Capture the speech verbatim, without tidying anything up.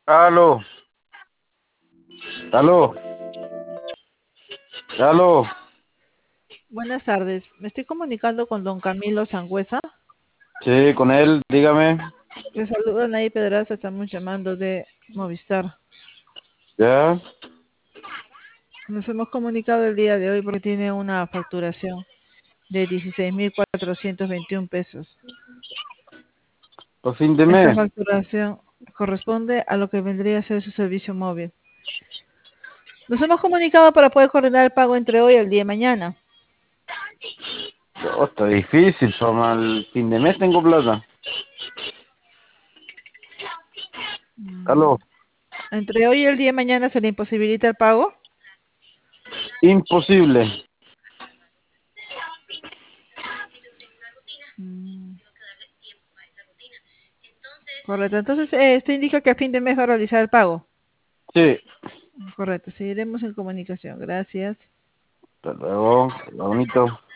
Aló, aló, aló. Buenas tardes, me estoy comunicando con don Camilo Sangüesa. Sí, con él, dígame. Le saluda Nay Pedraza, estamos llamando de Movistar. ¿Ya? Nos hemos comunicado el día de hoy porque tiene una facturación de dieciséis mil cuatrocientos veintiún pesos. ¿Por fin de Esta mes? facturación corresponde a lo que vendría a ser su servicio móvil. Nos hemos comunicado para poder coordinar el pago entre hoy y el día de mañana. Oh, está difícil, para el fin de mes tengo plata. Mm, Aló, Entre hoy y el día de mañana se le imposibilita el pago. imposible. Mm, Correcto, entonces eh, esto indica que a fin de mes va a realizar el pago. Sí, Correcto, seguiremos en comunicación. Gracias. hasta luego, hasta bonito.